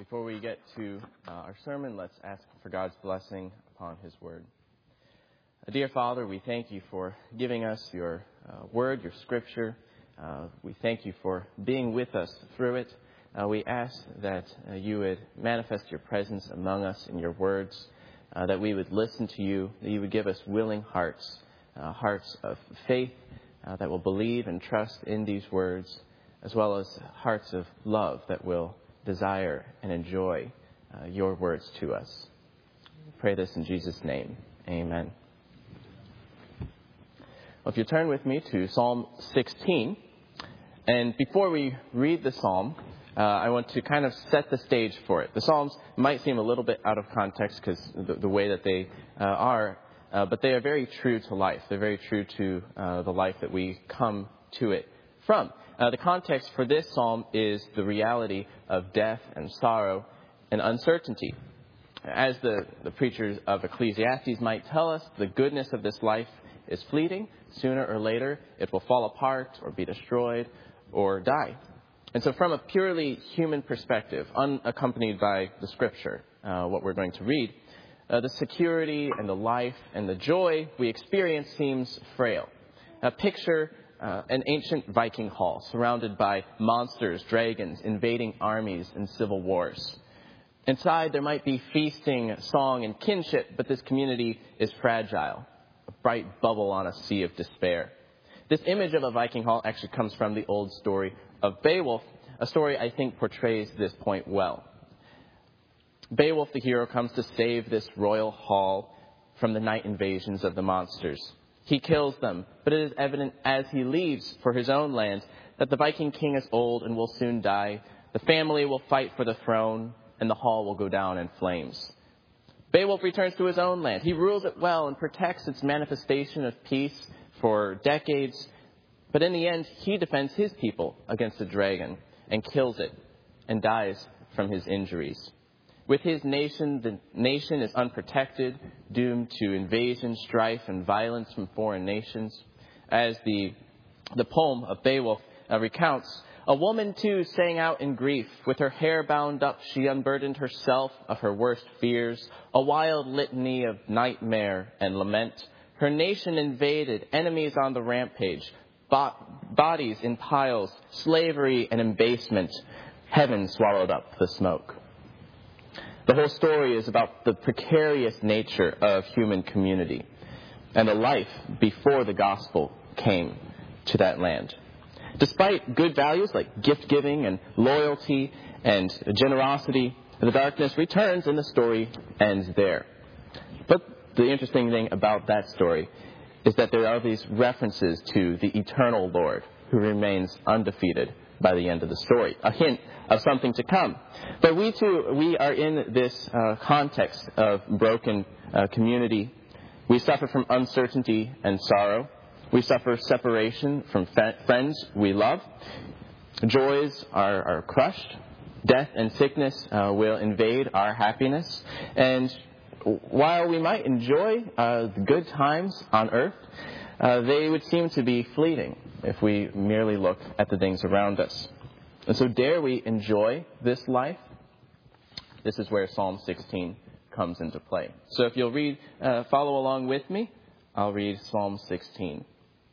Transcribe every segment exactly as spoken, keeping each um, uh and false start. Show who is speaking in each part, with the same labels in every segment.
Speaker 1: Before we get to uh, our sermon, let's ask for God's blessing upon His Word. Uh, dear Father, we thank you for giving us your uh, Word, your Scripture. Uh, we thank you for being with us through it. Uh, we ask that uh, you would manifest your presence among us in your words, uh, that we would listen to you, that you would give us willing hearts, uh, hearts of faith uh, that will believe and trust in these words, as well as hearts of love that will desire and enjoy uh, your words to us. Pray this in Jesus' name. Amen. Well, if you turn with me to Psalm sixteen, and before we read the psalm, uh, I want to kind of set the stage for it. The psalms might seem a little bit out of context because the, the way that they uh, are, uh, but they are very true to life. They're very true to uh, the life that we come to it from. Uh, the context for this psalm is the reality of death and sorrow and uncertainty. As the, the preachers of Ecclesiastes might tell us, the goodness of this life is fleeting. Sooner or later, it will fall apart or be destroyed or die. And so from a purely human perspective, unaccompanied by the Scripture, uh, what we're going to read, uh, the security and the life and the joy we experience seems frail. Uh, picture Uh, an ancient Viking hall surrounded by monsters, dragons, invading armies, and civil wars. Inside, there might be feasting, song, and kinship, but this community is fragile, a bright bubble on a sea of despair. This image of a Viking hall actually comes from the old story of Beowulf, a story I think portrays this point well. Beowulf, the hero, comes to save this royal hall from the night invasions of the monsters. He kills them, but it is evident as he leaves for his own land that the Viking king is old and will soon die. The family will fight for the throne, and the hall will go down in flames. Beowulf returns to his own land. He rules it well and protects its manifestation of peace for decades. But in the end, he defends his people against the dragon and kills it and dies from his injuries. With his nation, the nation is unprotected, doomed to invasion, strife, and violence from foreign nations. As the, the poem of Beowulf uh, recounts, a woman too sang out in grief. With her hair bound up, she unburdened herself of her worst fears, a wild litany of nightmare and lament. Her nation invaded, enemies on the rampage, bo- bodies in piles, slavery and abasement. Heaven swallowed up the smoke. The whole story is about the precarious nature of human community and the life before the gospel came to that land. Despite good values like gift-giving and loyalty and generosity, the darkness returns and the story ends there. But the interesting thing about that story is that there are these references to the eternal Lord who remains undefeated by the end of the story, a hint of something to come. But we too, we are in this uh, context of broken uh, community. We suffer from uncertainty and sorrow. We suffer separation from fa- friends we love. Joys are, are crushed. Death and sickness uh, will invade our happiness. And while we might enjoy uh, the good times on earth, uh, they would seem to be fleeting if we merely look at the things around us. And so dare we enjoy this life? This is where Psalm sixteen comes into play. So if you'll read, uh, follow along with me, I'll read Psalm sixteen.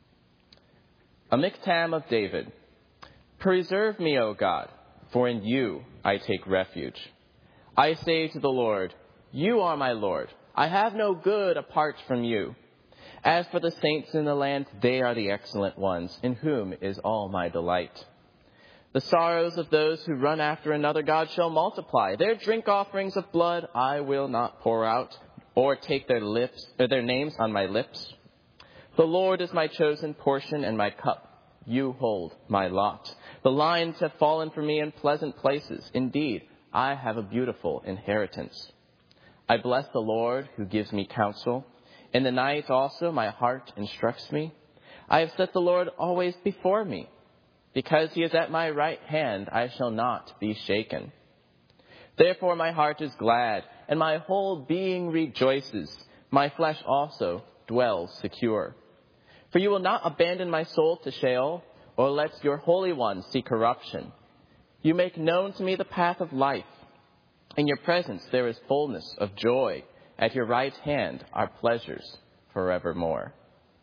Speaker 1: A miktam of David. Preserve me, O God, for in you I take refuge. I say to the Lord, you are my Lord. I have no good apart from you. As for the saints in the land, they are the excellent ones, in whom is all my delight. The sorrows of those who run after another god shall multiply. Their drink offerings of blood I will not pour out, or take their lips or their names on my lips. The Lord is my chosen portion and my cup. You hold my lot. The lines have fallen for me in pleasant places. Indeed, I have a beautiful inheritance. I bless the Lord who gives me counsel. In the night also my heart instructs me. I have set the Lord always before me. Because he is at my right hand, I shall not be shaken. Therefore my heart is glad, and my whole being rejoices. My flesh also dwells secure. For you will not abandon my soul to Sheol, or let your Holy One see corruption. You make known to me the path of life. In your presence there is fullness of joy. At your right hand are pleasures forevermore.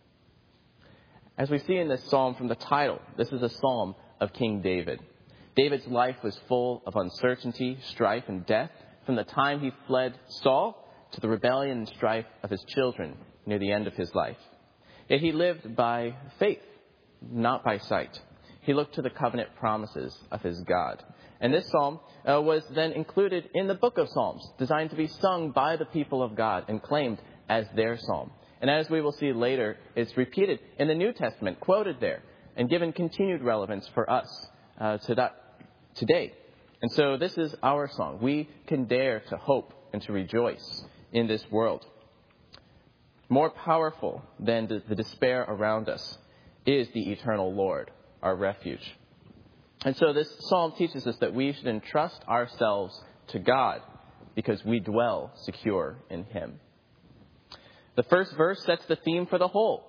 Speaker 1: As we see in this psalm from the title, this is a psalm of King David. David's life was full of uncertainty, strife, and death from the time he fled Saul to the rebellion and strife of his children near the end of his life. Yet he lived by faith, not by sight. He looked to the covenant promises of his God. And this psalm uh, was then included in the book of Psalms, designed to be sung by the people of God and claimed as their psalm. And as we will see later, it's repeated in the New Testament, quoted there, and given continued relevance for us uh, to that, today. And so this is our song. We can dare to hope and to rejoice in this world. More powerful than the, the despair around us is the eternal Lord, our refuge. And so this psalm teaches us that we should entrust ourselves to God because we dwell secure in Him. The first verse sets the theme for the whole.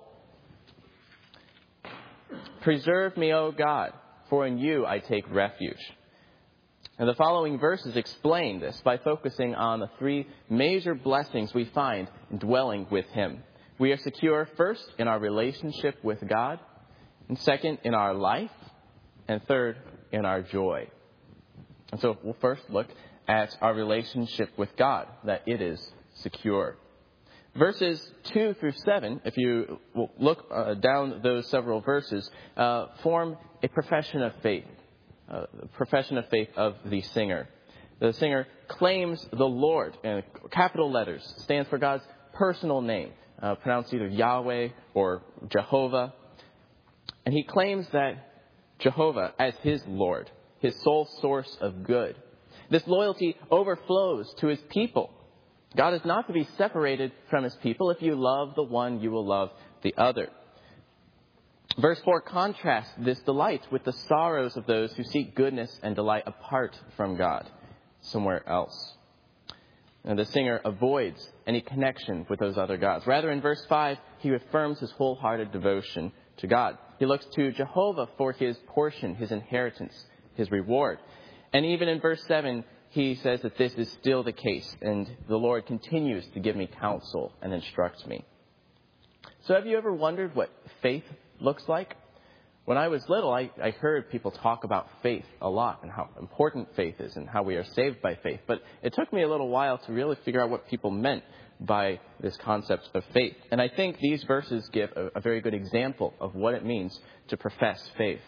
Speaker 1: Preserve me, O God, for in you I take refuge. And the following verses explain this by focusing on the three major blessings we find in dwelling with Him. We are secure first in our relationship with God, and second in our life, and third in our joy. And so we'll first look at our relationship with God, that it is secure. Verses two through seven, if you look uh, down those several verses, uh, form a profession of faith, a profession of faith of the singer. The singer claims the Lord, and capital letters, stands for God's personal name, uh, pronounced either Yahweh or Jehovah. And he claims that Jehovah as his Lord, his sole source of good. This loyalty overflows to his people. God is not to be separated from his people. If you love the one, you will love the other. Verse four contrasts this delight with the sorrows of those who seek goodness and delight apart from God, somewhere else. And the singer avoids any connection with those other gods. Rather, in verse five, he affirms his wholehearted devotion to God. He looks to Jehovah for his portion, his inheritance, his reward. And even in verse seven, he says that this is still the case, and the Lord continues to give me counsel and instruct me. So have you ever wondered what faith looks like? When I was little, I, I heard people talk about faith a lot and how important faith is and how we are saved by faith. But it took me a little while to really figure out what people meant by this concept of faith. And I think these verses give a, a very good example of what it means to profess faith.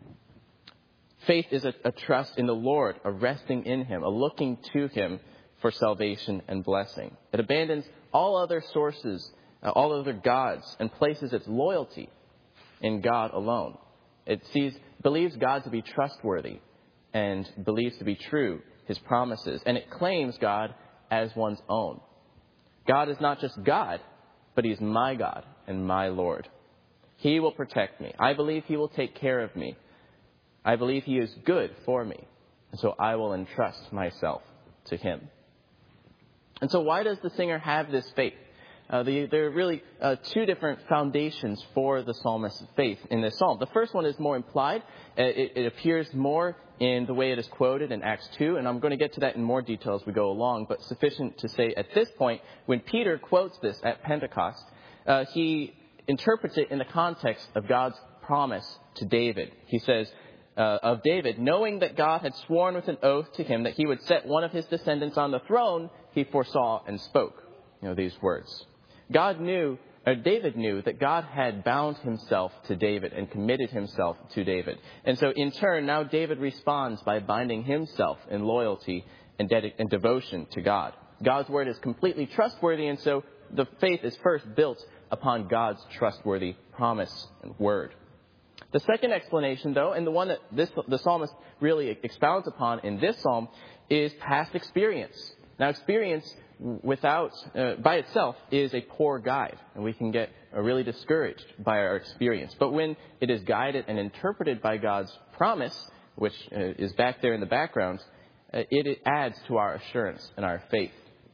Speaker 1: Faith is a, a trust in the Lord, a resting in Him, a looking to Him for salvation and blessing. It abandons all other sources, uh, all other gods, and places its loyalty in God alone. It sees, believes God to be trustworthy and believes to be true His promises. And it claims God as one's own. God is not just God, but He's my God and my Lord. He will protect me. I believe He will take care of me. I believe He is good for me. And so I will entrust myself to Him. And so why does the singer have this faith? Uh, the, there are really uh, two different foundations for the psalmist's faith in this psalm. The first one is more implied. It, it appears more in the way it is quoted in Acts two, and I'm going to get to that in more detail as we go along, but sufficient to say at this point, when Peter quotes this at Pentecost, uh, he interprets it in the context of God's promise to David. He says, uh, of David, knowing that God had sworn with an oath to him that he would set one of his descendants on the throne, he foresaw and spoke, you know, these words. God knew, or David knew, that God had bound himself to David and committed himself to David. And so in turn, now David responds by binding himself in loyalty and, dedi- and devotion to God. God's word is completely trustworthy, and so the faith is first built upon God's trustworthy promise and word. The second explanation, though, and the one that this, the psalmist really expounds upon in this psalm, is past experience. Now, experience without, uh, by itself, is a poor guide, and we can get uh, really discouraged by our experience. But when it is guided and interpreted by God's promise, which uh, is back there in the background, uh, it, it adds to our assurance and our faith.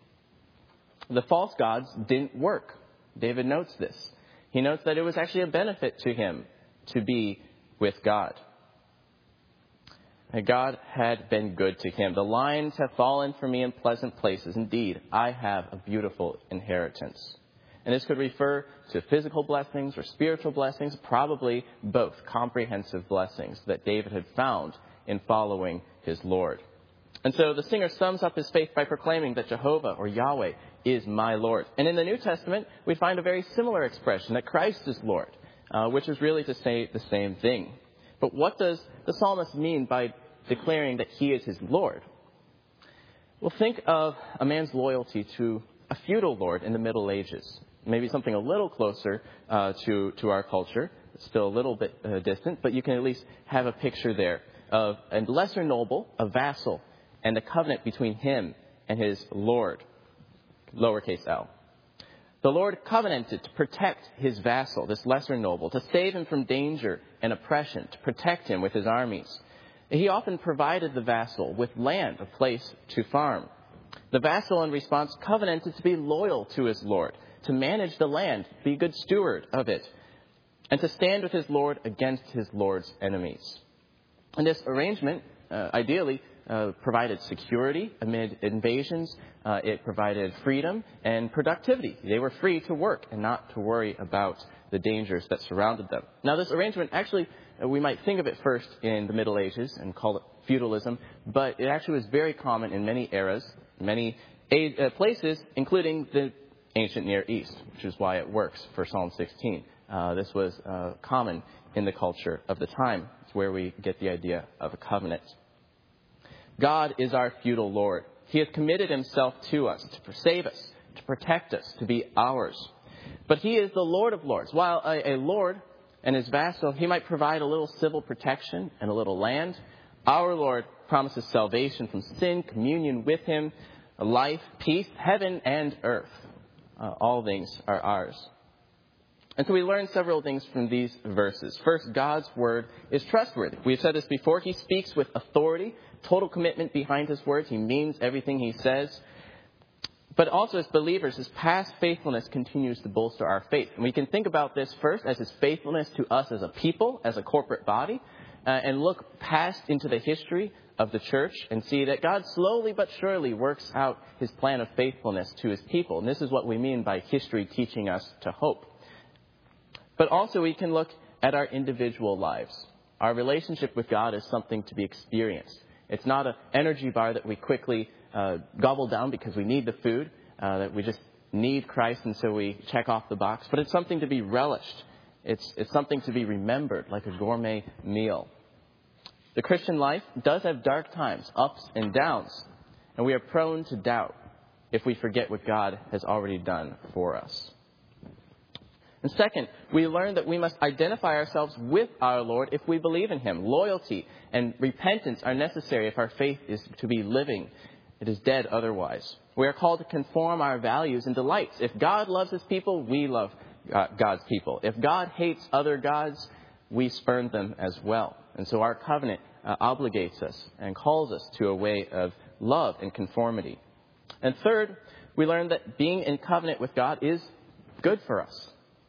Speaker 1: The false gods didn't work. David notes this. He notes that it was actually a benefit to him to be with God. And God had been good to him. The lines have fallen for me in pleasant places. Indeed, I have a beautiful inheritance. And this could refer to physical blessings or spiritual blessings, probably both comprehensive blessings that David had found in following his Lord. And so the singer sums up his faith by proclaiming that Jehovah or Yahweh is my Lord. And in the New Testament, we find a very similar expression that Christ is Lord, uh, which is really to say the same thing. But what does the psalmist mean by declaring that he is his Lord? Well, think of a man's loyalty to a feudal lord in the Middle Ages. Maybe something a little closer uh, to, to our culture. It's still a little bit uh, distant, but you can at least have a picture there of a lesser noble, a vassal, and the covenant between him and his lord, lowercase l. The Lord covenanted to protect his vassal, this lesser noble, to save him from danger and oppression, to protect him with his armies. He often provided the vassal with land, a place to farm. The vassal, in response, covenanted to be loyal to his lord, to manage the land, be a good steward of it, and to stand with his lord against his lord's enemies. And this arrangement, uh, ideally, uh, provided security amid invasions. Uh, it provided freedom and productivity. They were free to work and not to worry about the dangers that surrounded them. Now, this arrangement actually, uh, we might think of it first in the Middle Ages and call it feudalism, but it actually was very common in many eras, many uh, places, including the ancient Near East, which is why it works for Psalm sixteen. Uh, this was uh, common in the culture of the time. It's where we get the idea of a covenant. God is our feudal Lord. He has committed himself to us to save us, to protect us, to be ours. But he is the Lord of lords. While a, a lord and his vassal, he might provide a little civil protection and a little land, our Lord promises salvation from sin, communion with him, life, peace, heaven and earth. Uh, all things are ours. And so we learn several things from these verses. First, God's word is trustworthy. We've said this before. He speaks with authority, total commitment behind his words. He means everything he says. But also as believers, his past faithfulness continues to bolster our faith. And we can think about this first as his faithfulness to us as a people, as a corporate body, uh, and look past into the history of the church and see that God slowly but surely works out his plan of faithfulness to his people. And this is what we mean by history teaching us to hope. But also we can look at our individual lives. Our relationship with God is something to be experienced. It's not an energy bar that we quickly uh, gobble down because we need the food, uh, that we just need Christ and so we check off the box. But it's something to be relished. It's, it's something to be remembered, like a gourmet meal. The Christian life does have dark times, ups and downs, and we are prone to doubt if we forget what God has already done for us. And second, we learn that we must identify ourselves with our Lord if we believe in him. Loyalty and repentance are necessary if our faith is to be living. It is dead otherwise. We are called to conform our values and delights. If God loves his people, we love God's people. If God hates other gods, we spurn them as well. And so our covenant uh, obligates us and calls us to a way of love and conformity. And third, we learn that being in covenant with God is good for us.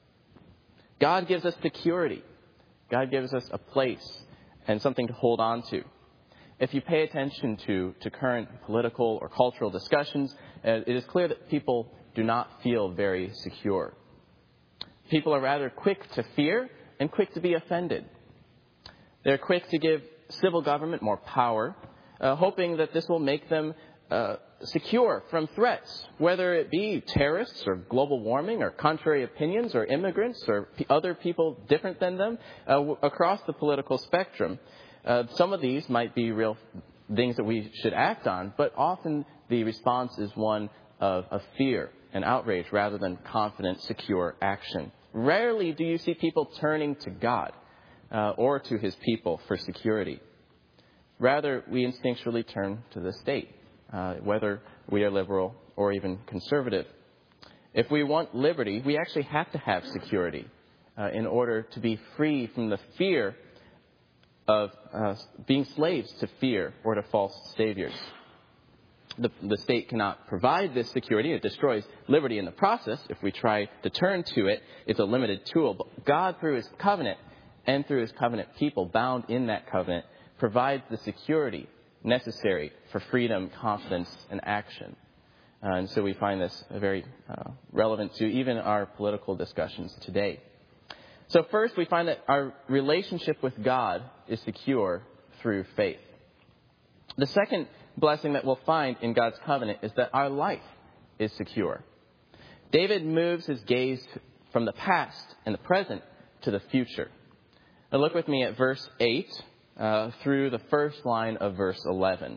Speaker 1: God gives us security. God gives us a place and something to hold on to. If you pay attention to, to current political or cultural discussions, uh, it is clear that people do not feel very secure. People are rather quick to fear and quick to be offended. They're quick to give civil government more power, uh, hoping that this will make them uh, secure from threats, whether it be terrorists or global warming or contrary opinions or immigrants or p- other people different than them uh, w- across the political spectrum. Uh, some of these might be real things that we should act on, but often the response is one of, of fear and outrage rather than confident, secure action. Rarely do you see people turning to God uh, or to his people for security. Rather, we instinctually turn to the state, uh, whether we are liberal or even conservative. If we want liberty, we actually have to have security uh, in order to be free from the fear of uh, being slaves to fear or to false saviors. The, the state cannot provide this security. It destroys liberty in the process. If we try to turn to it, it's a limited tool. But God, through his covenant and through his covenant people bound in that covenant, provides the security necessary for freedom, confidence, and action. Uh, and so we find this very uh, relevant to even our political discussions today. So first, we find that our relationship with God is secure through faith. The second blessing that we'll find in God's covenant is that our life is secure. David moves his gaze from the past and the present to the future. Now look with me at verse eight uh, through the first line of verse eleven.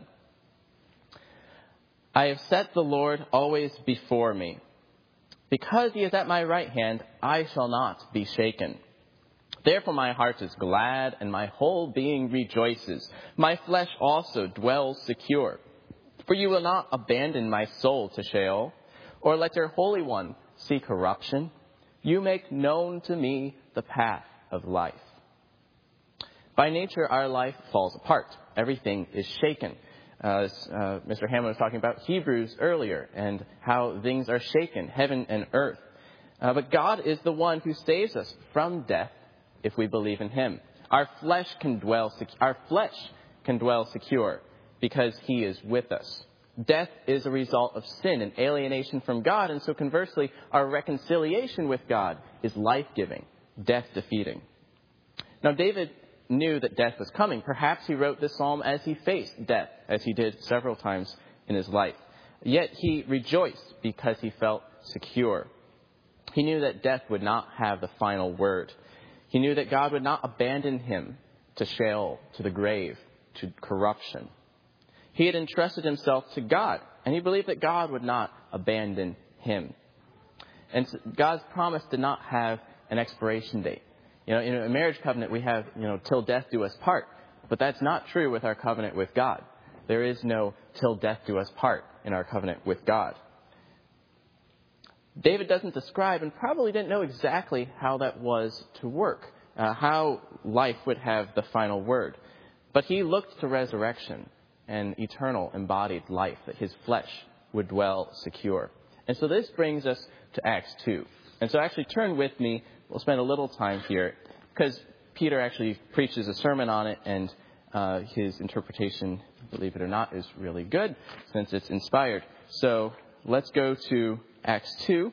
Speaker 1: I have set the Lord always before me. Because he is at my right hand, I shall not be shaken. Therefore my heart is glad, and my whole being rejoices. My flesh also dwells secure. For you will not abandon my soul to Sheol, or let your Holy One see corruption. You make known to me the path of life. By nature, our life falls apart. Everything is shaken. Uh, as, uh, Mister Hammond was talking about Hebrews earlier and how things are shaken, heaven and earth. Uh, but God is the one who saves us from death if we believe in him. Our flesh can dwell, sec- our flesh can dwell secure because he is with us. Death is a result of sin and alienation from God, and so conversely, our reconciliation with God is life-giving, death-defeating. Now, David knew that death was coming. Perhaps he wrote this psalm as he faced death, as he did several times in his life. Yet he rejoiced because he felt secure. He knew that death would not have the final word. He knew that God would not abandon him to Sheol, to the grave, to corruption. He had entrusted himself to God, and he believed that God would not abandon him. And God's promise did not have an expiration date. You know, in a marriage covenant, we have, you know, till death do us part. But that's not true with our covenant with God. There is no till death do us part in our covenant with God. David doesn't describe and probably didn't know exactly how that was to work, uh, how life would have the final word. But he looked to resurrection and eternal embodied life, that his flesh would dwell secure. And so this brings us to Acts two. And so actually turn with me. We'll spend a little time here because Peter actually preaches a sermon on it, and uh, his interpretation, believe it or not, is really good since it's inspired. So let's go to Acts two.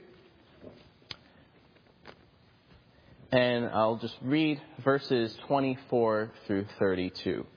Speaker 1: And I'll just read verses twenty-four through thirty-two.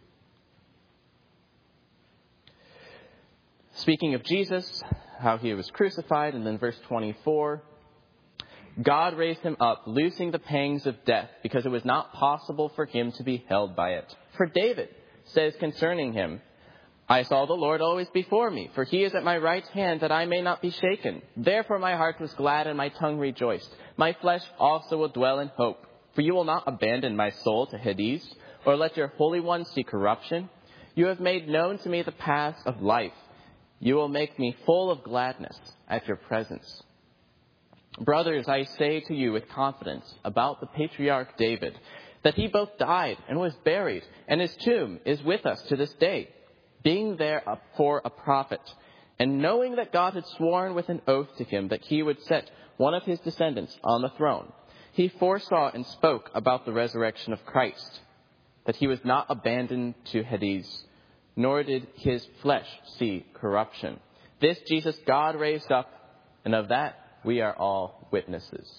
Speaker 1: Speaking of Jesus, how he was crucified, and then verse twenty-four. God raised him up, loosing the pangs of death, because it was not possible for him to be held by it. For David says concerning him, I saw the Lord always before me, for he is at my right hand, that I may not be shaken. Therefore my heart was glad, and my tongue rejoiced. My flesh also will dwell in hope. For you will not abandon my soul to Hades, or let your Holy One see corruption. You have made known to me the paths of life. You will make me full of gladness at your presence. Brothers, I say to you with confidence about the patriarch David, that he both died and was buried, and his tomb is with us to this day, being there for a prophet, and knowing that God had sworn with an oath to him that he would set one of his descendants on the throne. He foresaw and spoke about the resurrection of Christ, that he was not abandoned to Hades, nor did his flesh see corruption. This Jesus God raised up, and of that we are all witnesses.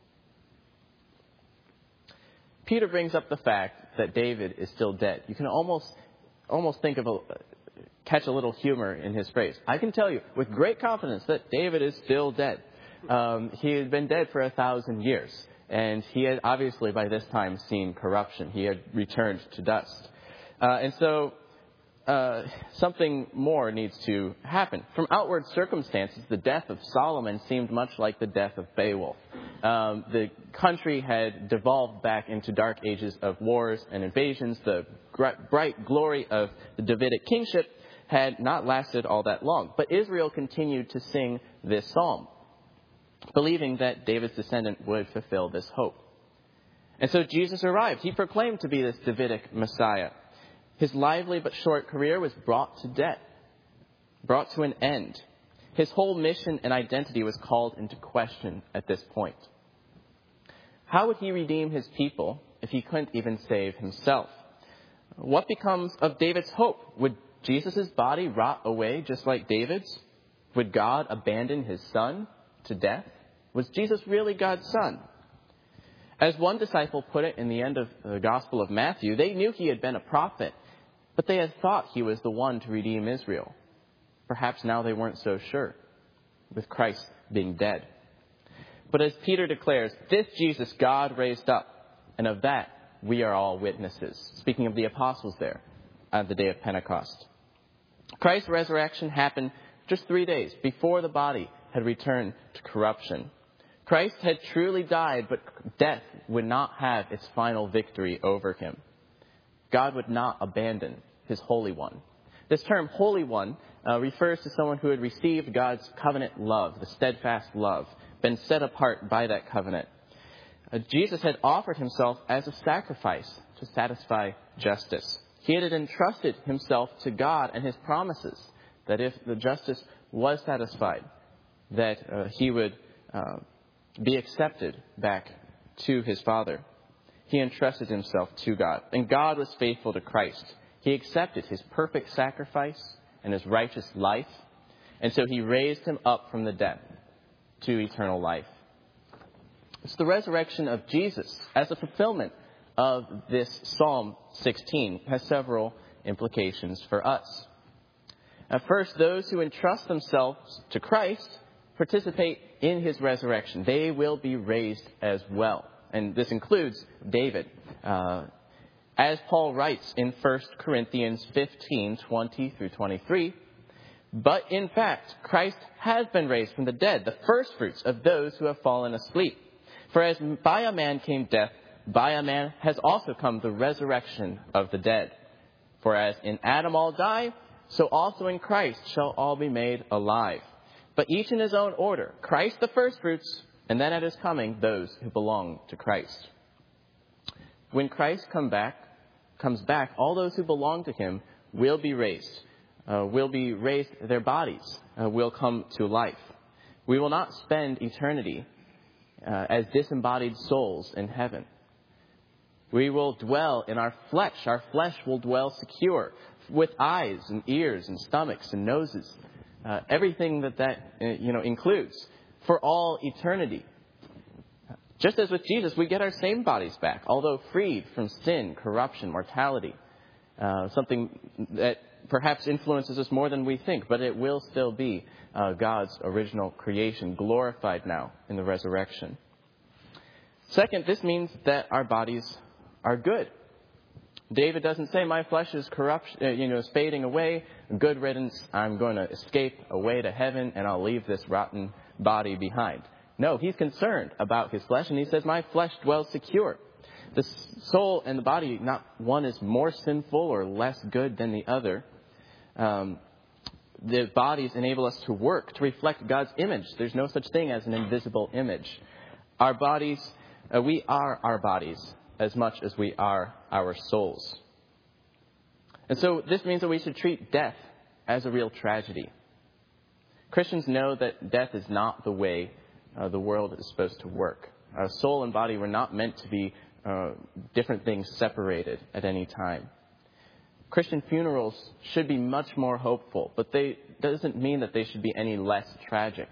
Speaker 1: Peter brings up the fact that David is still dead. You can almost almost think of a, catch a little humor in his phrase. I can tell you with great confidence that David is still dead. Um, he had been dead for a thousand years, and he had obviously by this time seen corruption. He had returned to dust. Uh, and so Uh, something more needs to happen. From outward circumstances, the death of Solomon seemed much like the death of Beowulf. Um, the country had devolved back into dark ages of wars and invasions. The gr- bright glory of the Davidic kingship had not lasted all that long. But Israel continued to sing this psalm, believing that David's descendant would fulfill this hope. And so Jesus arrived. He proclaimed to be this Davidic Messiah. His lively but short career was brought to death, brought to an end. His whole mission and identity was called into question at this point. How would he redeem his people if he couldn't even save himself? What becomes of David's hope? Would Jesus' body rot away just like David's? Would God abandon his son to death? Was Jesus really God's son? As one disciple put it in the end of the Gospel of Matthew, they knew he had been a prophet, but they had thought he was the one to redeem Israel. Perhaps now they weren't so sure, with Christ being dead. But as Peter declares, this Jesus God raised up, and of that we are all witnesses. Speaking of the apostles there on the day of Pentecost. Christ's resurrection happened just three days before the body had returned to corruption. Christ had truly died, but death would not have its final victory over him. God would not abandon his Holy One. This term, Holy One, uh, refers to someone who had received God's covenant love, the steadfast love, been set apart by that covenant. Uh, Jesus had offered himself as a sacrifice to satisfy justice. He had entrusted himself to God and his promises that if the justice was satisfied, that uh, he would uh, be accepted back to his Father. He entrusted himself to God. And God was faithful to Christ. He accepted his perfect sacrifice and his righteous life. And so he raised him up from the dead to eternal life. It's the resurrection of Jesus as a fulfillment of this Psalm sixteen has several implications for us. At first, those who entrust themselves to Christ participate in his resurrection. They will be raised as well. And this includes David. Uh, as Paul writes in First Corinthians fifteen, twenty through twenty-three, but in fact, Christ has been raised from the dead, the firstfruits of those who have fallen asleep. For as by a man came death, by a man has also come the resurrection of the dead. For as in Adam all die, so also in Christ shall all be made alive. But each in his own order, Christ the firstfruits, and then at his coming, those who belong to Christ. When Christ come back, comes back, all those who belong to him will be raised, uh, will be raised, their bodies uh, will come to life. We will not spend eternity uh, as disembodied souls in heaven. We will dwell in our flesh. Our flesh will dwell secure with eyes and ears and stomachs and noses. Uh, everything that that uh, you know includes for all eternity. Just as with Jesus, we get our same bodies back, although freed from sin, corruption, mortality. Uh, something that perhaps influences us more than we think, but it will still be uh, God's original creation, glorified now in the resurrection. Second, this means that our bodies are good. David doesn't say, my flesh is corrupt, uh, you know, is fading away. Good riddance. I'm going to escape away to heaven and I'll leave this rotten body behind. No, he's concerned about his flesh and he says, my flesh dwells secure. The soul and the body, not one is more sinful or less good than the other. Um, the bodies enable us to work, to reflect God's image. There's no such thing as an invisible image. Our bodies, uh, we are our bodies as much as we are our souls. And so this means that we should treat death as a real tragedy. Christians know that death is not the way uh, the world is supposed to work. Our soul and body were not meant to be uh, different things separated at any time. Christian funerals should be much more hopeful, but they doesn't mean that they should be any less tragic.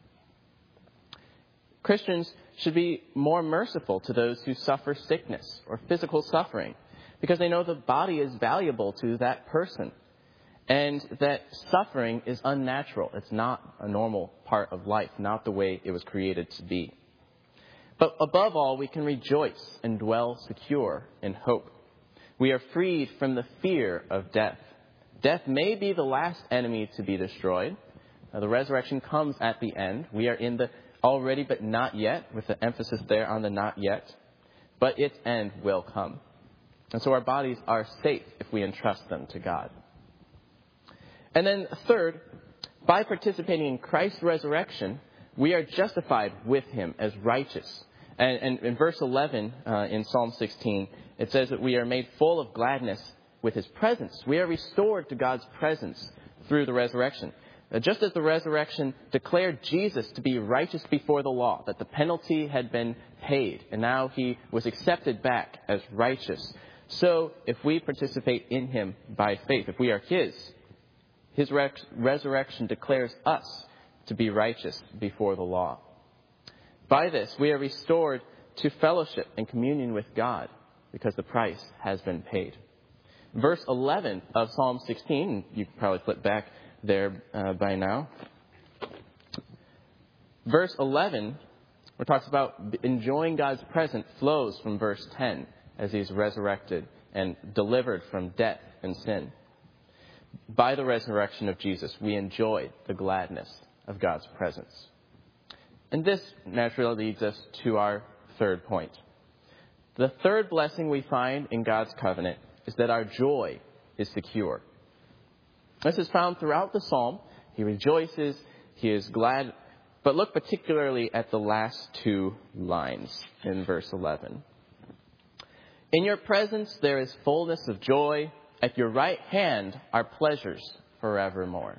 Speaker 1: Christians should be more merciful to those who suffer sickness or physical suffering because they know the body is valuable to that person and that suffering is unnatural. It's not a normal part of life, not the way it was created to be. But above all, we can rejoice and dwell secure in hope. We are freed from the fear of death. Death may be the last enemy to be destroyed. Now, the resurrection comes at the end. We are in the already but not yet, with the emphasis there on the not yet. But its end will come. And so our bodies are safe if we entrust them to God. And then third, by participating in Christ's resurrection, we are justified with him as righteous. And, and in verse eleven uh, in Psalm sixteen, it says that we are made full of gladness with his presence. We are restored to God's presence through the resurrection. Uh, just as the resurrection declared Jesus to be righteous before the law, that the penalty had been paid, and now he was accepted back as righteous. So if we participate in him by faith, if we are his, his res- resurrection declares us to be righteous before the law. By this, we are restored to fellowship and communion with God because the price has been paid. Verse eleven of Psalm sixteen, you can probably flip back there uh, by now. Verse eleven, where it talks about enjoying God's presence, flows from verse ten as he's resurrected and delivered from death and sin. By the resurrection of Jesus, we enjoy the gladness of God's presence. And this naturally leads us to our third point. The third blessing we find in God's covenant is that our joy is secure. This is found throughout the psalm. He rejoices, he is glad. But look particularly at the last two lines in verse eleven. In your presence there is fullness of joy. At your right hand are pleasures forevermore.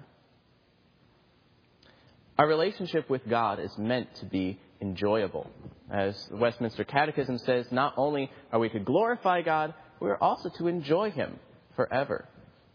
Speaker 1: Our relationship with God is meant to be enjoyable. As the Westminster Catechism says, not only are we to glorify God, we are also to enjoy him forever.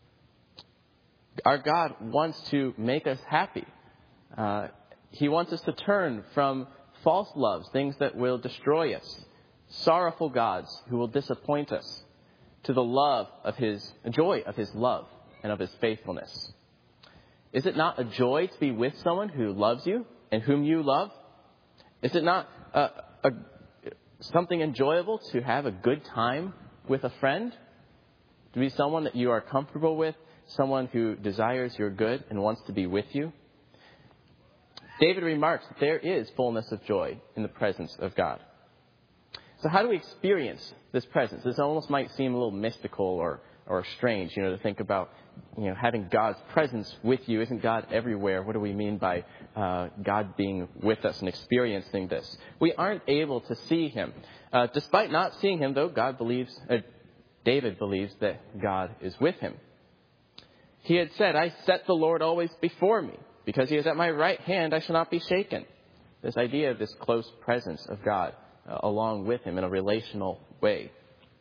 Speaker 1: Our God wants to make us happy. Uh, he wants us to turn from false loves, things that will destroy us, sorrowful gods who will disappoint us, to the love of his, joy of his love and of his faithfulness. Is it not a joy to be with someone who loves you and whom you love? Is it not a, a, something enjoyable to have a good time with a friend? To be someone that you are comfortable with, someone who desires your good and wants to be with you? David remarks that there is fullness of joy in the presence of God. So how do we experience this presence? This almost might seem a little mystical or, or strange, you know, to think about, you know, having God's presence with you. Isn't God everywhere? What do we mean by uh, God being with us and experiencing this? We aren't able to see him. Uh, despite not seeing him, though, God believes, uh, David believes that God is with him. He had said, I set the Lord always before me. Because he is at my right hand, I shall not be shaken. This idea of this close presence of God uh, along with him in a relational way.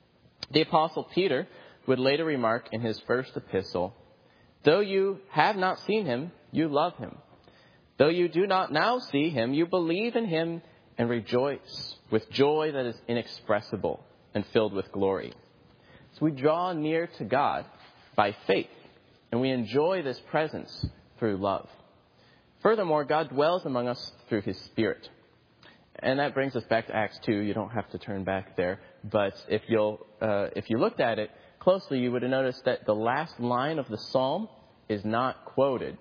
Speaker 1: The Apostle Peter would later remark in his first epistle, though you have not seen him, you love him. Though you do not now see him, you believe in him and rejoice with joy that is inexpressible and filled with glory. So we draw near to God by faith, and we enjoy this presence through love. Furthermore, God dwells among us through his Spirit. And that brings us back to Acts two. You don't have to turn back there. But if you'll, uh, if you looked at it closely, you would have noticed that the last line of the psalm is not quoted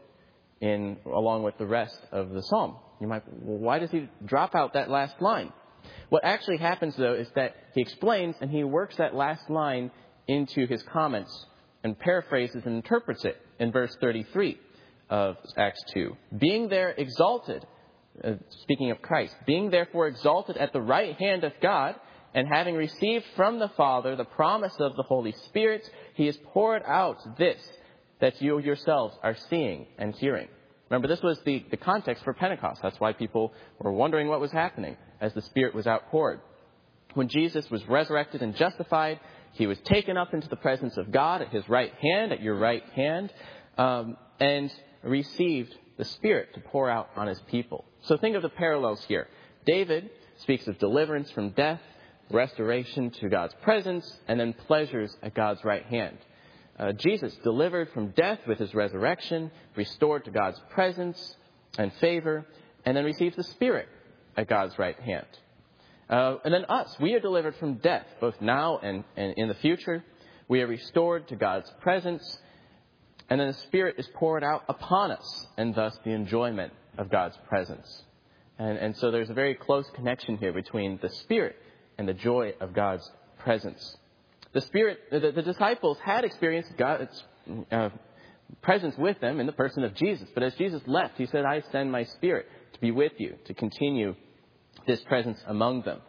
Speaker 1: in along with the rest of the psalm. You might, well, why does he drop out that last line? What actually happens, though, is that he explains and he works that last line into his comments and paraphrases and interprets it in verse thirty-three. Of Acts two. Being there exalted, uh, speaking of Christ, being therefore exalted at the right hand of God, and having received from the Father the promise of the Holy Spirit, he has poured out this that you yourselves are seeing and hearing. Remember, this was the, the context for Pentecost. That's why people were wondering what was happening as the Spirit was outpoured. When Jesus was resurrected and justified, he was taken up into the presence of God at his right hand, at your right hand, um, and received the Spirit to pour out on his people. So think of the parallels here. David speaks of deliverance from death, restoration to God's presence, and then pleasures at God's right hand. Uh, Jesus delivered from death with his resurrection, restored to God's presence and favor, and then receives the Spirit at God's right hand. Uh, and then us, we are delivered from death, both now and, and in the future. We are restored to God's presence. And then the Spirit is poured out upon us, and thus the enjoyment of God's presence. And, and so there's a very close connection here between the Spirit and the joy of God's presence. The Spirit, the, the disciples had experienced God's uh, presence with them in the person of Jesus. But as Jesus left, he said, I send my Spirit to be with you, to continue this presence among them.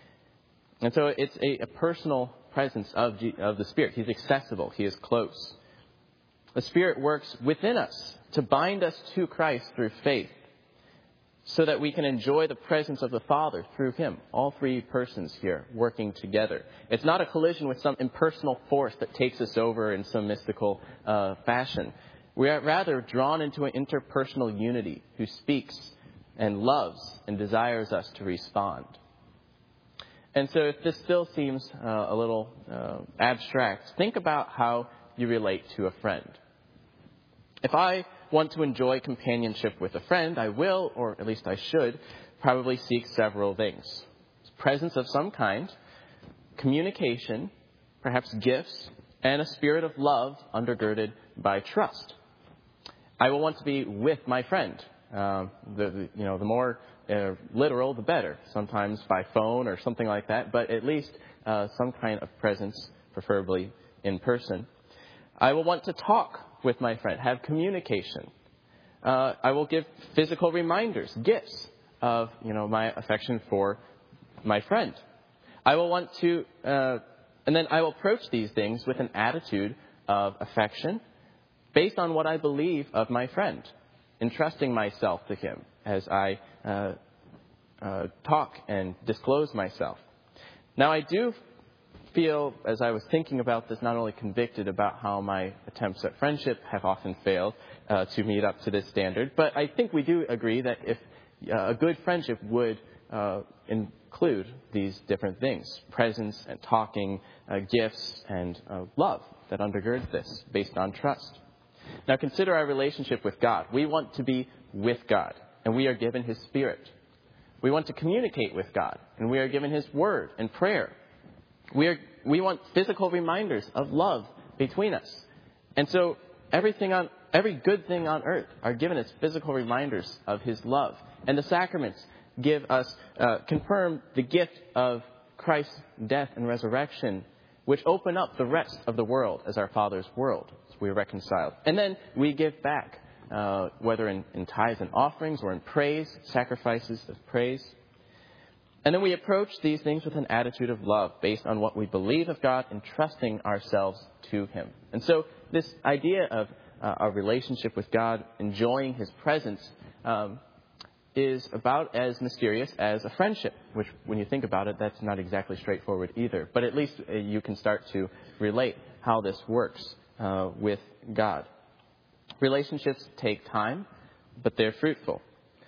Speaker 1: And so it's a, a personal presence of, G, of the Spirit. He's accessible. He is close. The Spirit works within us to bind us to Christ through faith. so that we can enjoy the presence of the Father through him. All three persons here working together. It's not a collision with some impersonal force that takes us over in some mystical uh, fashion. We are rather drawn into an interpersonal unity who speaks and loves and desires us to respond. And so if this still seems uh, a little uh, abstract, think about how you relate to a friend. If I want to enjoy companionship with a friend, I will, or at least I should, probably seek several things. Presence of some kind, communication, perhaps gifts, and a spirit of love undergirded by trust. I will want to be with my friend. Uh, the, the you know the more uh, literal, the better. Sometimes by phone or something like that, but at least uh, some kind of presence, preferably in person. I will want to talk with my friend, have communication. Uh, I will give physical reminders, gifts of you know my affection for my friend. I will want to, uh, and then I will approach these things with an attitude of affection, based on what I believe of my friend, entrusting myself to him as I uh, uh, talk and disclose myself. Now, I do feel, as I was thinking about this, not only convicted about how my attempts at friendship have often failed uh, to meet up to this standard, but I think we do agree that if uh, a good friendship would uh, include these different things, presence and talking, uh, gifts and uh, love that undergirds this based on trust. Now consider our relationship with God. We want to be with God, and we are given his Spirit. We want to communicate with God, and we are given his word and prayer. We are we want physical reminders of love between us. And so everything on every good thing on earth are given as physical reminders of his love. And the sacraments give us uh, confirm the gift of Christ's death and resurrection, which open up the rest of the world as our Father's world. We are reconciled. And then we give back, uh, whether in, in tithes and offerings or in praise, sacrifices of praise. And then we approach these things with an attitude of love based on what we believe of God and trusting ourselves to him. And so this idea of uh, our relationship with God, enjoying his presence, um, is about as mysterious as a friendship, which when you think about it, that's not exactly straightforward either. But at least uh, you can start to relate how this works uh, with God. Relationships take time, but they're fruitful.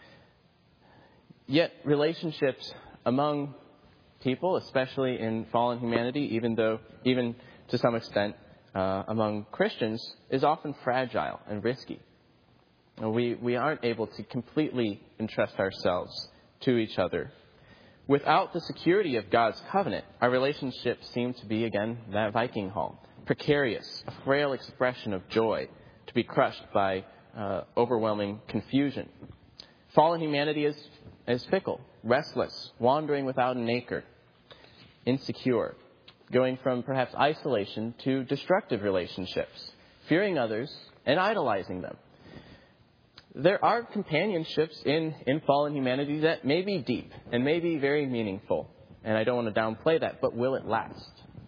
Speaker 1: Yet relationships among people, especially in fallen humanity, even though, even to some extent uh, among Christians, is often fragile and risky. We, we aren't able to completely entrust ourselves to each other. Without the security of God's covenant, our relationships seem to be, again, that Viking hall, precarious, a frail expression of joy, to be crushed by uh, overwhelming confusion. Fallen humanity is, is fickle, restless, wandering without an anchor, insecure, going from perhaps isolation to destructive relationships, fearing others and idolizing them. There are companionships in, in fallen humanity that may be deep and may be very meaningful. And I don't want to downplay that, but will it last?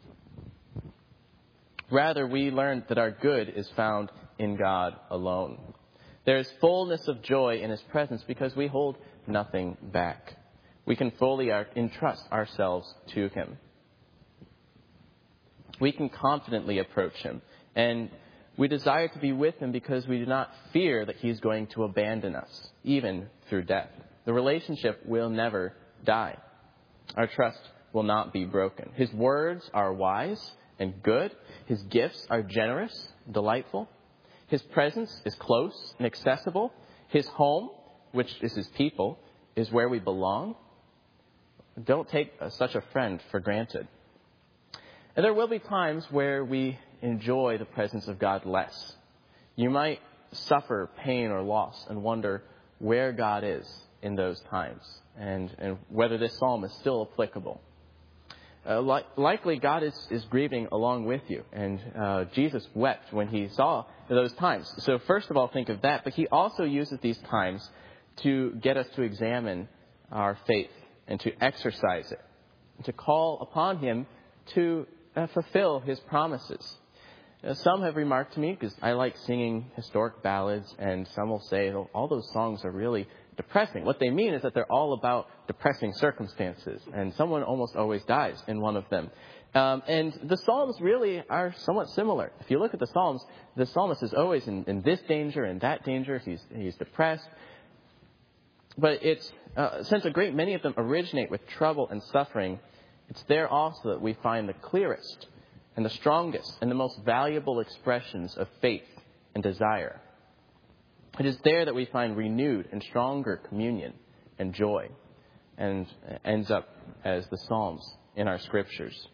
Speaker 1: Rather, we learn that our good is found in God alone. There is fullness of joy in his presence because we hold nothing back. We can fully entrust ourselves to him. We can confidently approach him, and we desire to be with him because we do not fear that he's going to abandon us, even through death. The relationship will never die. Our trust will not be broken. His words are wise and good. His gifts are generous, delightful. His presence is close and accessible. His home, which is his people, is where we belong. Don't take such a friend for granted. And there will be times where we enjoy the presence of God less. You might suffer pain or loss and wonder where God is in those times and, and whether this psalm is still applicable. Uh, li- likely God is, is grieving along with you, and uh, Jesus wept when he saw those times. So first of all, think of that, but he also uses these times to get us to examine our faith and to exercise it, and to call upon him to uh, fulfill his promises. Uh, some have remarked to me, because I like singing historic ballads, and some will say, oh, all those songs are really depressing. What they mean is that they're all about depressing circumstances, and someone almost always dies in one of them. Um, and the Psalms really are somewhat similar. If you look at the Psalms, the psalmist is always in, in this danger and that danger. He's, he's depressed. But it's, uh, since a great many of them originate with trouble and suffering, it's there also that we find the clearest and the strongest and the most valuable expressions of faith and desire. It is there that we find renewed and stronger communion and joy, and ends up as the Psalms in our scriptures.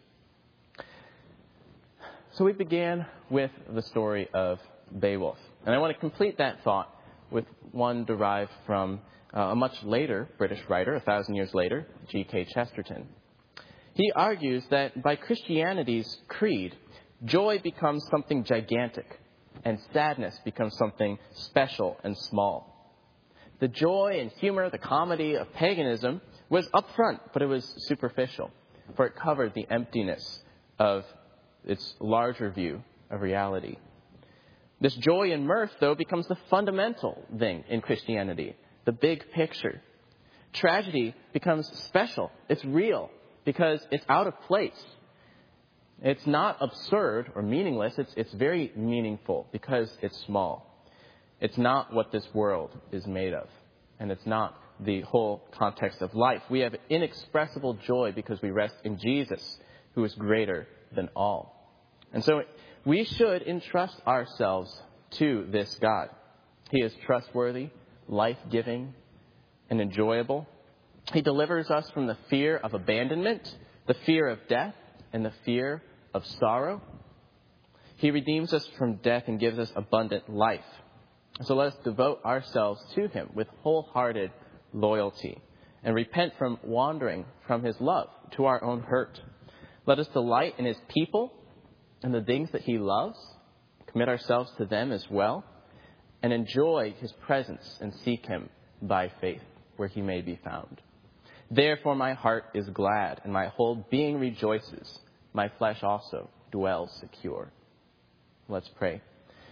Speaker 1: So we began with the story of Beowulf. And I want to complete that thought with one derived from uh, a much later British writer, a thousand years later, G K Chesterton. He argues that by Christianity's creed, joy becomes something gigantic and sadness becomes something special and small. The joy and humor, the comedy of paganism was upfront, but it was superficial, for it covered the emptiness of its larger view of reality. This joy and mirth, though, becomes the fundamental thing in Christianity, the big picture. Tragedy becomes special. It's real because it's out of place. It's not absurd or meaningless. It's, it's very meaningful because it's small. It's not what this world is made of, and it's not the whole context of life. We have inexpressible joy because we rest in Jesus, who is greater than all. And so we should entrust ourselves to this God. He is trustworthy, life-giving, and enjoyable. He delivers us from the fear of abandonment, the fear of death, and the fear of sorrow. He redeems us from death and gives us abundant life. So let us devote ourselves to him with wholehearted loyalty and repent from wandering from his love to our own hurt. Let us delight in his people and the things that he loves, commit ourselves to them as well, and enjoy his presence and seek him by faith where he may be found. Therefore my heart is glad and my whole being rejoices. My flesh also dwells secure. Let's pray.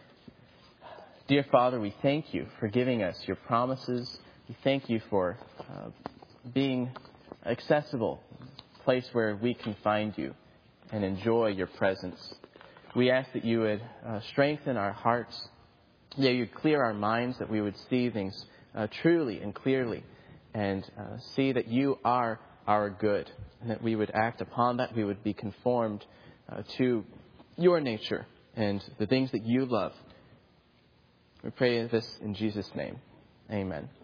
Speaker 1: Dear Father, we thank you for giving us your promises. We thank you for uh, being accessible, a place where we can find you and enjoy your presence. We ask that you would uh, strengthen our hearts, that you would clear our minds, that we would see things uh, truly and clearly, and uh, see that you are our good, and that we would act upon that. We would be conformed uh, to your nature and the things that you love. We pray this in Jesus' name. Amen.